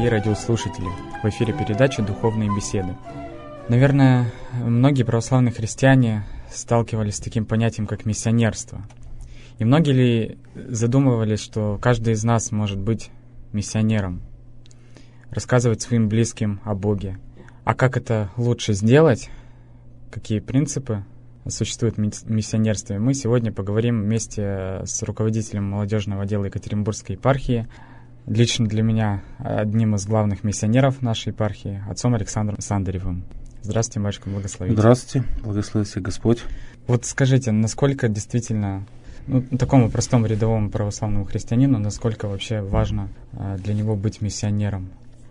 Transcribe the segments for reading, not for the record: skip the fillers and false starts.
дорогие радиослушатели! В эфире передача «Духовные беседы». Наверное, многие православные христиане сталкивались с таким понятием, как миссионерство. И многие ли задумывались, что каждый из нас может быть миссионером, рассказывать своим близким о Боге? А как это лучше сделать? Какие принципы существует в миссионерстве? Мы сегодня поговорим вместе с руководителем молодежного отдела Екатеринбургской епархии, лично для меня одним из главных миссионеров нашей епархии, отцом Александром Сандаревым. Здравствуйте, батюшка, благословите. Здравствуйте, благослови всех Господь. Вот скажите, насколько действительно, такому простому рядовому православному христианину, насколько вообще важно для него быть миссионером?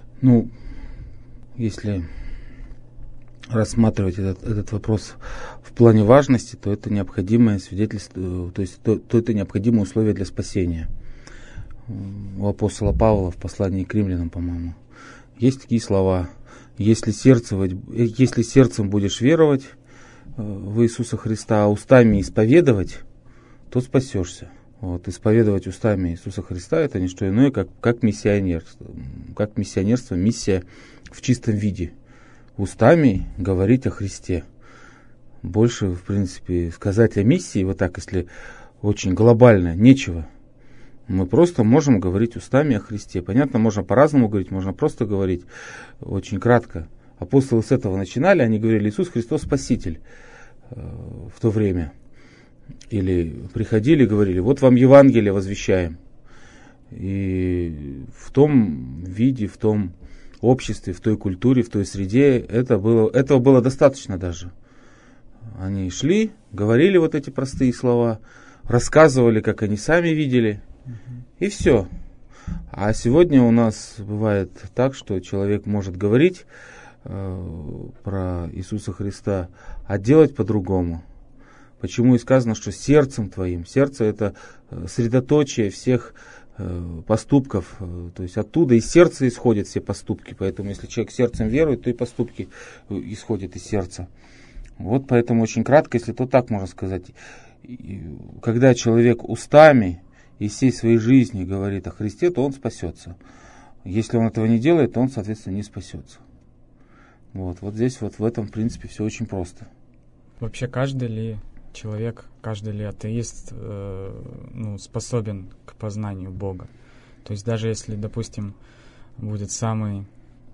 Если рассматривать этот вопрос в плане важности, то это необходимое свидетельство, то есть то это необходимое условие для спасения. У апостола Павла в послании к римлянам, по-моему, есть такие слова: если сердцем будешь веровать в Иисуса Христа, а устами исповедовать, то спасешься. Исповедовать устами Иисуса Христа — это не что иное, как миссионерство. Как миссионерство, миссия в чистом виде. Устами говорить о Христе. Больше, в принципе, сказать о миссии, если очень глобально, нечего. Мы просто можем говорить устами о Христе. Понятно, можно по-разному говорить, можно просто говорить очень кратко. Апостолы с этого начинали, они говорили: Иисус Христос Спаситель в то время. Или приходили и говорили: вот вам Евангелие возвещаем. И в том виде, в том обществе, в той культуре, в той среде этого было достаточно даже. Они шли, говорили вот эти простые слова, рассказывали, как они сами видели, и все. А сегодня у нас бывает так, что человек может говорить про Иисуса Христа, а делать по-другому. Почему и сказано, что сердцем твоим. Сердце — это средоточие всех поступков. То есть оттуда из сердца исходят все поступки. Поэтому если человек сердцем верует, то и поступки исходят из сердца. Поэтому очень кратко, если то так можно сказать. Когда человек устами и всей своей жизни говорит о Христе, то он спасется. Если он этого не делает, то он, соответственно, не спасется. Здесь в этом, в принципе, все очень просто. Вообще, каждый ли человек, каждый ли атеист способен к познанию Бога? То есть даже если, допустим, будет самый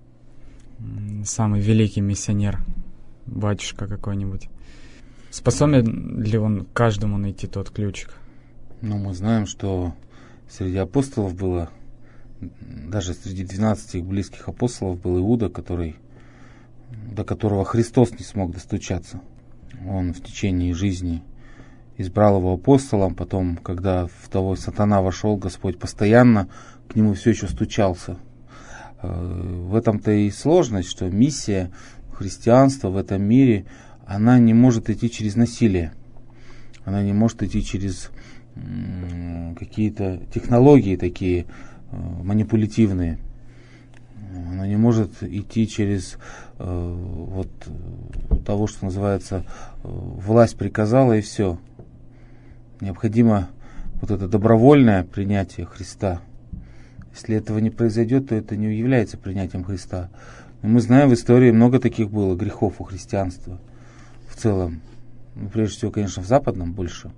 великий миссионер, батюшка какой-нибудь, способен ли он каждому найти тот ключик? Мы знаем, что среди апостолов было, даже среди 12 близких апостолов был Иуда, до которого Христос не смог достучаться. Он в течение жизни избрал его апостолом, потом, когда в того сатана вошел, Господь постоянно к нему все еще стучался. В этом-то и сложность, что миссия христианства в этом мире, она не может идти через насилие. Она не может идти через какие-то технологии такие манипулятивные. Она не может идти через того, что называется, власть приказала, и все. Необходимо это добровольное принятие Христа. Если этого не произойдет, то это не является принятием Христа. Но мы знаем, в истории много таких было грехов у христианства в целом. Прежде всего, конечно, в западном больше.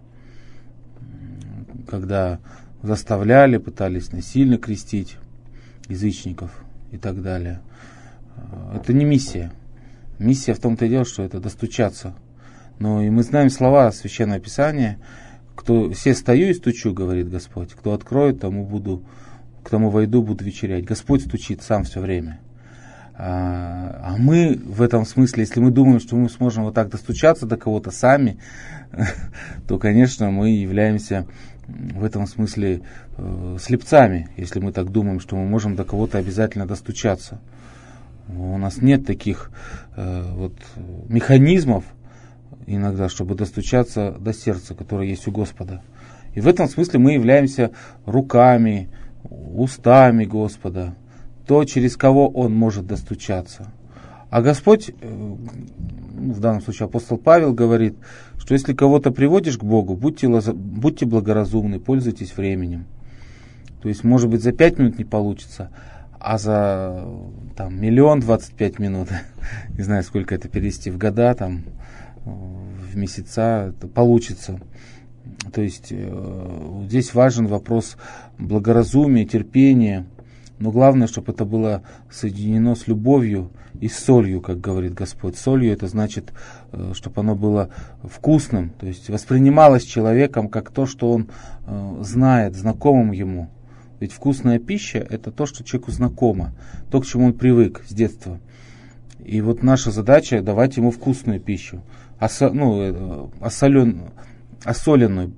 Когда заставляли, пытались насильно крестить язычников и так далее. Это не миссия. Миссия в том-то и дело, что это достучаться. Но и мы знаем слова Священного Писания: кто все стою и стучу, говорит Господь, кто откроет, к тому войду, буду вечерять. Господь стучит сам все время. А мы в этом смысле, если мы думаем, что мы сможем вот так достучаться до кого-то сами, то, конечно, мы являемся в этом смысле слепцами, если мы так думаем, что мы можем до кого-то обязательно достучаться. У нас нет таких механизмов иногда, чтобы достучаться до сердца, которое есть у Господа. И в этом смысле мы являемся руками, устами Господа, то, через кого Он может достучаться. А Господь, в данном случае апостол Павел, говорит, что если кого-то приводишь к Богу, будьте благоразумны, пользуйтесь временем. То есть, может быть, за 5 минут не получится, а за там 1 025 000 минут, не знаю, сколько это перевести в года, там, в месяца, это получится. То есть здесь важен вопрос благоразумия, терпения, но главное, чтобы это было соединено с любовью и с солью, как говорит Господь. Солью это значит, чтобы оно было вкусным, то есть воспринималось человеком как то, что он знает, знакомым ему. Ведь вкусная пища – это то, что человеку знакомо, то, к чему он привык с детства. И вот наша задача – давать ему вкусную пищу, осоленную. Соленую.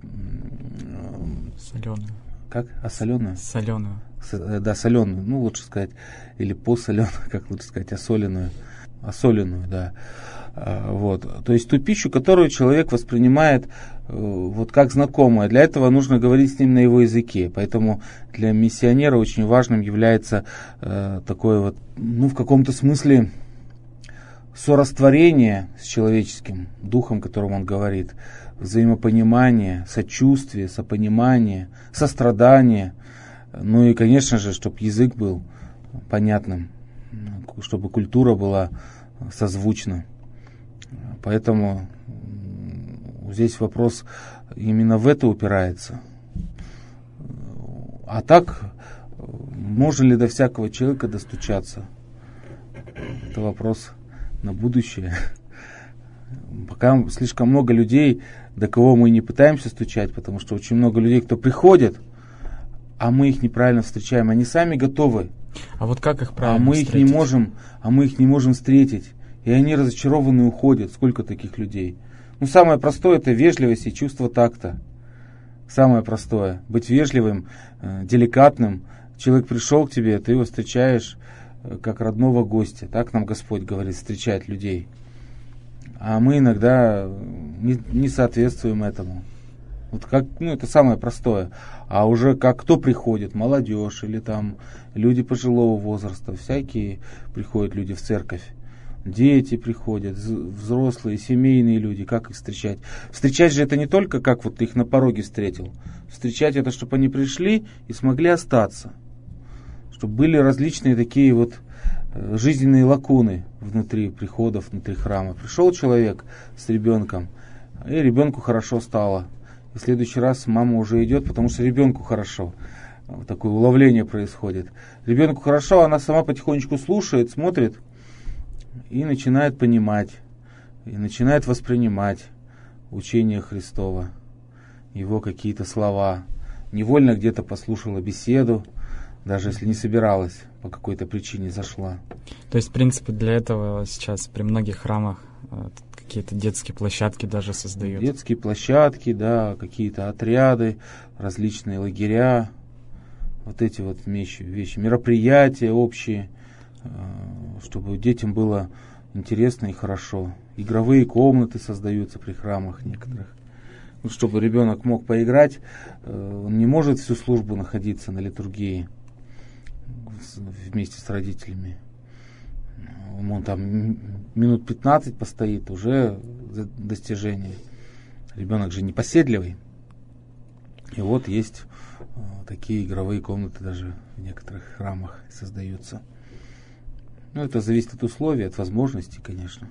Как? Осоленную? Соленую. Да, соленую, ну лучше сказать, или посоленую, как лучше сказать, осоленную, да. Вот. То есть ту пищу, которую человек воспринимает вот как знакомое. Для этого нужно говорить с ним на его языке. Поэтому для миссионера очень важным является такое вот, ну в каком-то смысле сорастворение с человеческим духом, которым он говорит, взаимопонимание, сочувствие, сопонимание, сострадание. Ну и, конечно же, чтобы язык был понятным, чтобы культура была созвучна. Поэтому здесь вопрос именно в это упирается. А так, можно ли до всякого человека достучаться? Это вопрос на будущее. Пока слишком много людей, до кого мы не пытаемся стучать, потому что очень много людей, кто приходит, а мы их неправильно встречаем. Они сами готовы. А вот как их правильно встретить? Мы их не можем встретить. И они разочарованы уходят. Сколько таких людей? Ну, самое простое – это вежливость и чувство такта. Самое простое. Быть вежливым, деликатным. Человек пришел к тебе, ты его встречаешь как родного гостя. Так нам Господь говорит, встречать людей. А мы иногда не соответствуем этому. Вот как, это самое простое. А уже как кто приходит, молодежь или там люди пожилого возраста, всякие приходят люди в церковь. Дети приходят, взрослые, семейные люди, как их встречать? Встречать же это не только как вот ты их на пороге встретил. Встречать это, чтобы они пришли и смогли остаться. Чтобы были различные такие вот жизненные лакуны внутри приходов, внутри храма. Пришел человек с ребенком, и ребенку хорошо стало. И в следующий раз мама уже идет, потому что ребенку хорошо. Вот такое уловление происходит. Ребенку хорошо, она сама потихонечку слушает, смотрит и начинает понимать, и начинает воспринимать учение Христова, его какие-то слова. Невольно где-то послушала беседу, даже если не собиралась, по какой-то причине зашла. То есть, в принципе, для этого сейчас при многих храмах какие-то детские площадки даже создают. Детские площадки, да, какие-то отряды, различные лагеря, вот эти вот вещи, мероприятия общие, чтобы детям было интересно и хорошо. Игровые комнаты создаются при храмах некоторых. Ну, чтобы ребенок мог поиграть, он не может всю службу находиться на литургии вместе с родителями. Он там минут 15 постоит, уже достижение. Ребенок же непоседливый. И вот есть такие игровые комнаты даже в некоторых храмах создаются. Ну, это зависит от условий, от возможностей, конечно.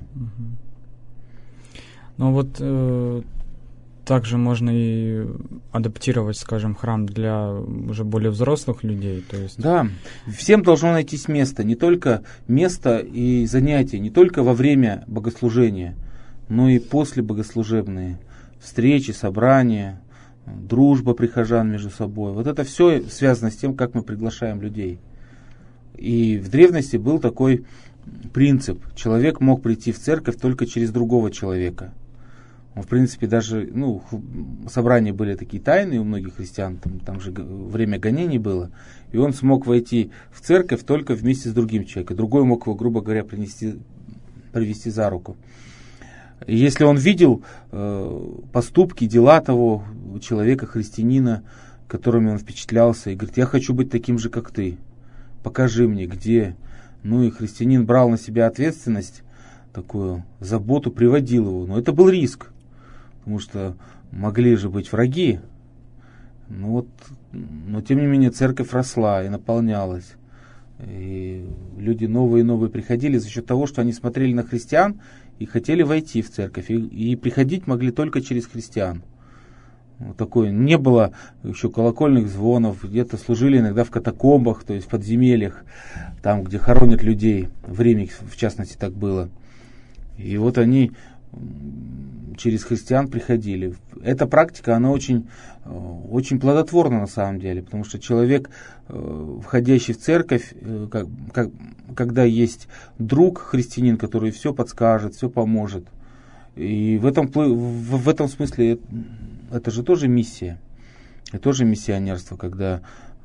Ну вот также можно и адаптировать, скажем, храм для уже более взрослых людей. То есть... Да, всем должно найтись место, не только место и занятия, не только во время богослужения, но и после богослужебные встречи, собрания, дружба прихожан между собой. Вот это все связано с тем, как мы приглашаем людей. И в древности был такой принцип. Человек мог прийти в церковь только через другого человека. В принципе, даже собрания были такие тайные у многих христиан, там же время гонений было, и он смог войти в церковь только вместе с другим человеком. Другой мог его, грубо говоря, привести за руку. И если он видел поступки, дела того человека, христианина, которыми он впечатлялся, и говорит: я хочу быть таким же, как ты, покажи мне, где. Ну и христианин брал на себя ответственность, такую заботу, приводил его. Но это был риск. Потому что могли же быть враги. Но тем не менее церковь росла и наполнялась. И люди новые и новые приходили за счет того, что они смотрели на христиан и хотели войти в церковь. И приходить могли только через христиан. Вот такое. Не было еще колокольных звонов, где-то служили иногда в катакомбах, то есть в подземельях, там, где хоронят людей. В Риме, в частности, так было. И вот они через христиан приходили. Эта практика, она очень плодотворна на самом деле, потому что человек, входящий в церковь, когда есть друг христианин, который все подскажет, все поможет. И в этом смысле это же тоже миссия. Это тоже миссионерство, когда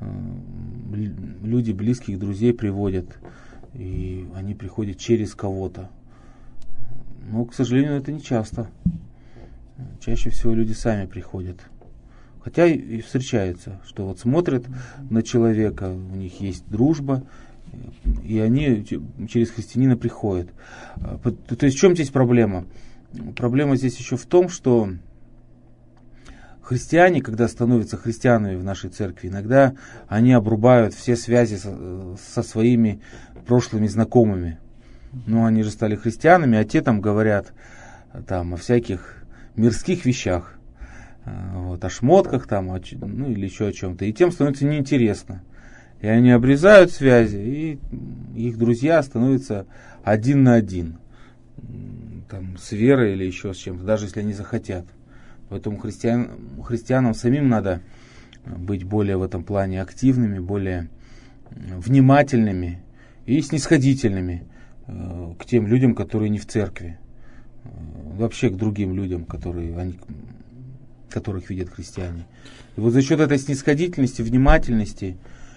люди близких друзей приводят, и они приходят через кого-то. Но, к сожалению, это не часто. Чаще всего люди сами приходят. Хотя и встречается, что вот смотрят на человека, у них есть дружба, и они через христианина приходят. То есть в чем здесь проблема? Проблема здесь еще в том, что христиане, когда становятся христианами в нашей церкви, иногда они обрубают все связи со своими прошлыми знакомыми. Ну, они же стали христианами, а те там говорят там, о всяких мирских вещах, вот, о шмотках там, ну, или еще о чем-то. И тем становится неинтересно. И они обрезают связи, и их друзья становятся один на один. Там, с верой или еще с чем-то, даже если они захотят. Поэтому христианам самим надо быть более в этом плане активными, более внимательными и снисходительными к тем людям, которые не в церкви. Вообще к другим людям, которых видят христиане. И вот за счет этой снисходительности, внимательности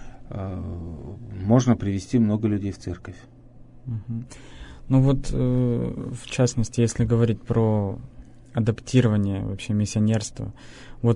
можно привести много людей в церковь. Ну вот, в частности, если говорить про адаптирование вообще миссионерства, вот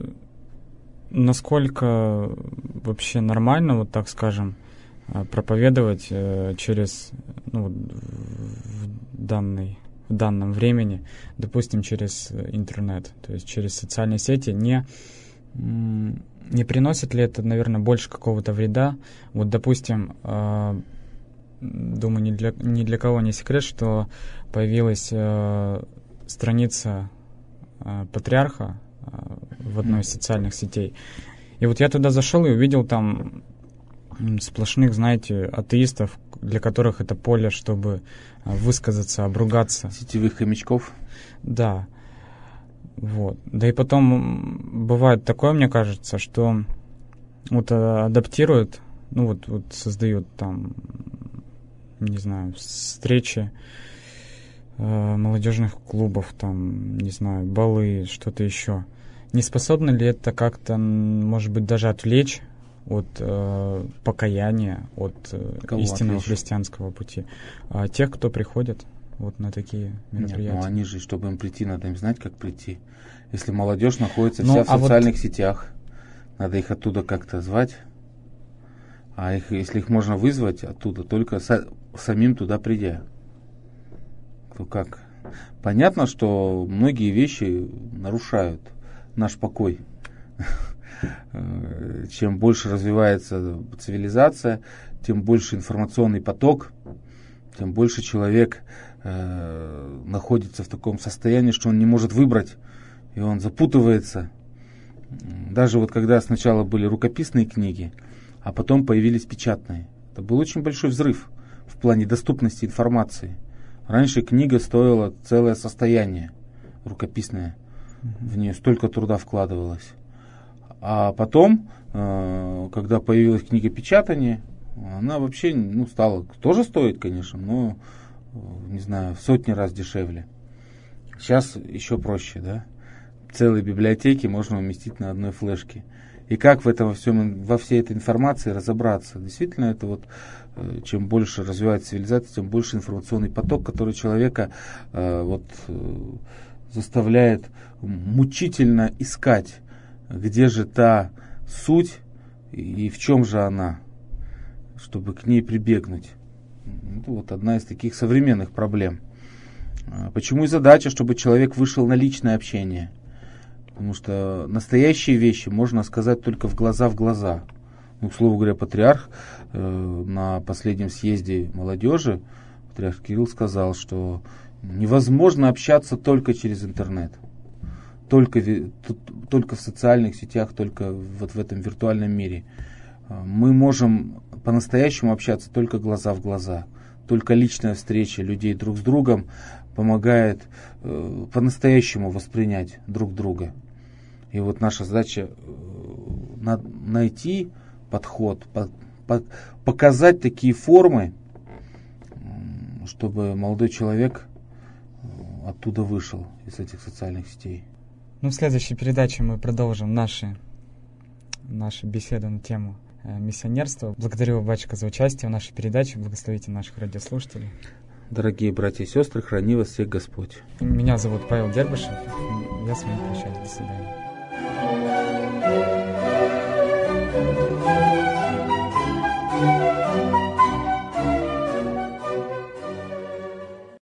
насколько вообще нормально, вот так скажем, проповедовать через, ну, в данном времени, допустим, через интернет, то есть через социальные сети, не приносит ли это, наверное, больше какого-то вреда? Вот, допустим, думаю, ни для кого не секрет, что появилась страница патриарха в одной из социальных сетей. И вот я туда зашел и увидел там сплошных, знаете, атеистов, для которых это поле, чтобы высказаться, обругаться. Сетевых хомячков? Да. Вот. Да и потом бывает такое, мне кажется, что вот адаптируют, ну вот создают там, не знаю, встречи молодежных клубов, там, не знаю, балы, что-то еще. Не способно ли это как-то, может быть, даже отвлечь от покаяния, от истинного христианского пути тех, кто приходит вот на такие мероприятия? Нет, ну они же, чтобы им прийти, надо им знать, как прийти. Если молодежь находится вся в социальных сетях, надо их оттуда как-то звать. А если их можно вызвать оттуда, только самим туда придя, то как? Понятно, что многие вещи нарушают наш покой. Чем больше развивается цивилизация, тем больше информационный поток, тем больше человек находится в таком состоянии, что он не может выбрать, и он запутывается. Даже вот когда сначала были рукописные книги, а потом появились печатные, это был очень большой взрыв в плане доступности информации. Раньше книга стоила целое состояние, рукописная, в нее столько труда вкладывалось. А потом, когда появилась книга печатания, она вообще стала тоже стоить, конечно, но, не знаю, в сотни раз дешевле. Сейчас еще проще, да? Целые библиотеки можно уместить на одной флешке. И как во всей этой информации разобраться? Действительно, это вот чем больше развивается цивилизация, тем больше информационный поток, который человека заставляет мучительно искать, где же та суть и в чем же она, чтобы к ней прибегнуть. Это вот одна из таких современных проблем. Почему и задача, чтобы человек вышел на личное общение? Потому что настоящие вещи можно сказать только в глаза, к слову говоря, патриарх на последнем съезде молодежи, патриарх Кирилл сказал, что невозможно общаться только через интернет, только в социальных сетях, только вот в этом виртуальном мире. Мы можем по-настоящему общаться только глаза в глаза. Только личная встреча людей друг с другом помогает по-настоящему воспринять друг друга. И вот наша задача найти подход, показать такие формы, чтобы молодой человек оттуда вышел, из этих социальных сетей. В следующей передаче мы продолжим наши беседы на тему миссионерства. Благодарю, батюшка, за участие в нашей передаче. Благословите наших радиослушателей. Дорогие братья и сестры, храни вас всех Господь. Меня зовут Павел Дербышев. Я с вами прощаюсь. До свидания.